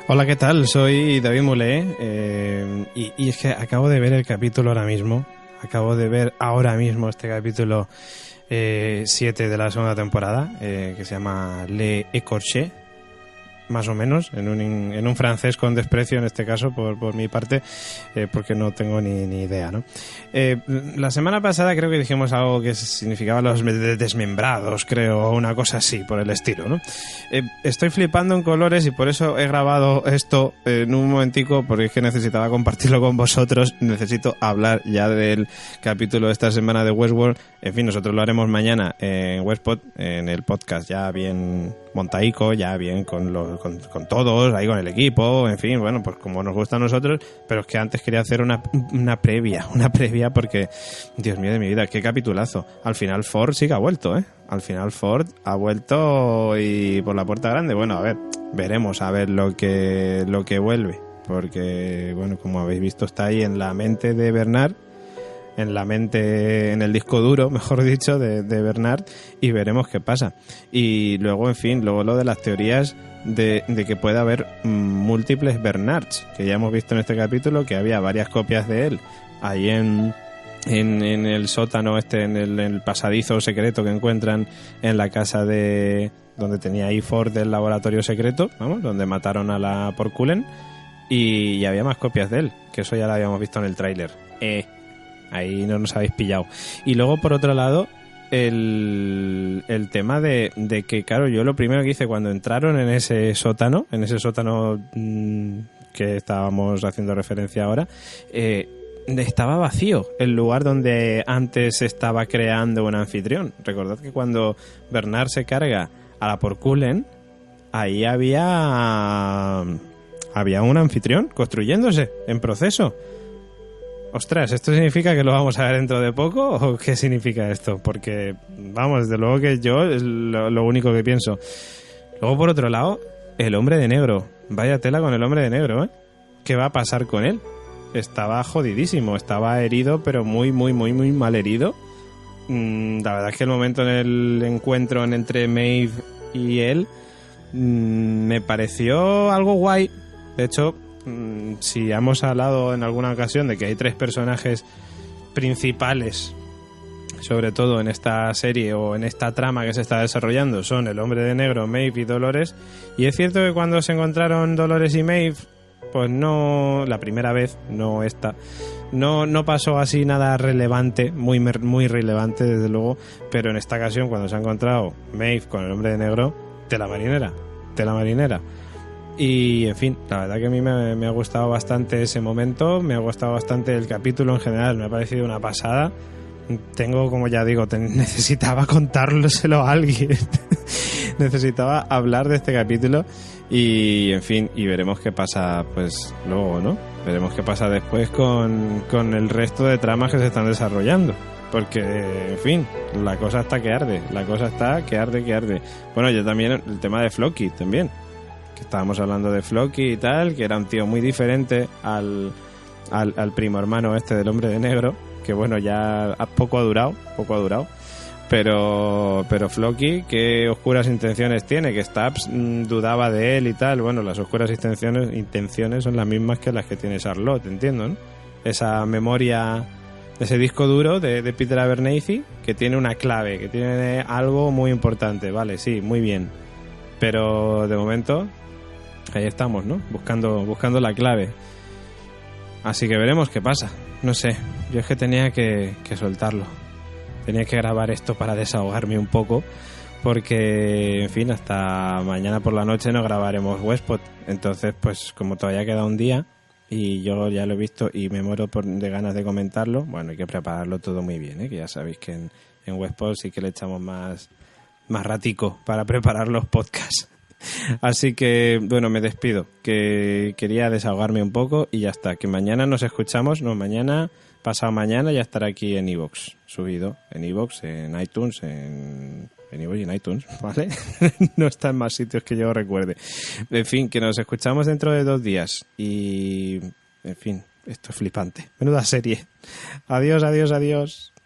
Hola, ¿qué tal? Soy David Mulé y es que acabo de ver el capítulo ahora mismo. Acabo de ver ahora mismo este capítulo 7 de la segunda temporada, que se llama Le Écorché, más o menos, en un francés con desprecio en este caso por mi parte, porque no tengo ni idea, ¿no? La semana pasada creo que dijimos algo que significaba los desmembrados, creo, una cosa así por el estilo, ¿no? Estoy flipando en colores y por eso he grabado esto en un momentico, porque es que necesitaba compartirlo con vosotros. Necesito hablar ya del capítulo de esta semana de Westworld. En fin, nosotros lo haremos mañana en Westpod, en el podcast ya bien montaico, ya bien con todos, ahí con el equipo, en fin, bueno, pues como nos gusta a nosotros, pero es que antes quería hacer una previa porque, Dios mío de mi vida, qué capitulazo. Al final Ford sí que ha vuelto, ¿eh? Al final Ford ha vuelto y por la puerta grande. Bueno, a ver, veremos a ver lo que vuelve, porque, bueno, como habéis visto, está ahí en la mente de Bernard, en el disco duro, mejor dicho, de Bernard, y veremos qué pasa. Y luego, en fin, luego lo de las teorías de que puede haber múltiples Bernards, que ya hemos visto en este capítulo que había varias copias de él ahí en el sótano en el pasadizo secreto que encuentran en la casa de donde tenía ahí Ford del laboratorio secreto, vamos, donde mataron a la Porculen, y había más copias de él, que eso ya lo habíamos visto en el tráiler. Ahí no nos habéis pillado. Y luego, por otro lado, el tema de que, claro, yo lo primero que hice cuando entraron en ese sótano que estábamos haciendo referencia ahora, estaba vacío el lugar donde antes estaba creando un anfitrión. Recordad que cuando Bernard se carga a la Porculen, ahí había un anfitrión construyéndose, en proceso. Ostras, ¿esto significa que lo vamos a ver dentro de poco o qué significa esto? Porque, vamos, desde luego que yo es lo único que pienso. Luego, por otro lado, el hombre de negro. Vaya tela con el hombre de negro, ¿eh? ¿Qué va a pasar con él? Estaba jodidísimo, estaba herido, pero muy, muy, muy, muy mal herido. La verdad es que el momento en el encuentro entre Maeve y él me pareció algo guay. De hecho, si hemos hablado en alguna ocasión de que hay 3 personajes principales, sobre todo en esta serie o en esta trama que se está desarrollando, son el hombre de negro, Maeve y Dolores, y es cierto que cuando se encontraron Dolores y Maeve, pues no, la primera vez, no esta, no pasó así nada relevante, muy, muy relevante desde luego, pero en esta ocasión cuando se ha encontrado Maeve con el hombre de negro, tela marinera. Y, en fin, la verdad que a mí me ha gustado bastante ese momento, me ha gustado bastante el capítulo en general, me ha parecido una pasada. Tengo, como ya digo, necesitaba contárselo a alguien. Necesitaba hablar de este capítulo y, en fin, y veremos qué pasa, pues, luego, ¿no? Veremos qué pasa después con el resto de tramas que se están desarrollando. Porque, en fin, la cosa está que arde. Bueno, yo también, el tema de Floki también. Que estábamos hablando de Floki y tal, que era un tío muy diferente al primo hermano este del hombre de negro, que bueno, ya poco ha durado, pero Floki, ¿qué oscuras intenciones tiene? Que Stubbs dudaba de él y tal. Bueno, las oscuras intenciones son las mismas que las que tiene Charlotte, entiendo, ¿no? Esa memoria, ese disco duro de Peter Abernathy, que tiene una clave, que tiene algo muy importante, vale, sí, muy bien, pero de momento ahí estamos, ¿no? Buscando la clave. Así que veremos qué pasa. No sé, yo es que tenía que soltarlo. Tenía que grabar esto para desahogarme un poco, porque, en fin, hasta mañana por la noche no grabaremos Westpod. Entonces, pues como todavía queda un día y yo ya lo he visto y me muero de ganas de comentarlo, bueno, hay que prepararlo todo muy bien, ¿eh? Que ya sabéis que en Westpod sí que le echamos más ratico para preparar los podcasts. Así que, bueno, me despido, que quería desahogarme un poco y ya está, que mañana nos escuchamos, pasado mañana ya estará aquí en iVoox, subido en iVoox, en iTunes, en iVoox y en iTunes, ¿vale? No está en más sitios que yo recuerde. En fin, que nos escuchamos dentro de 2 días y, en fin, esto es flipante. Menuda serie. Adiós.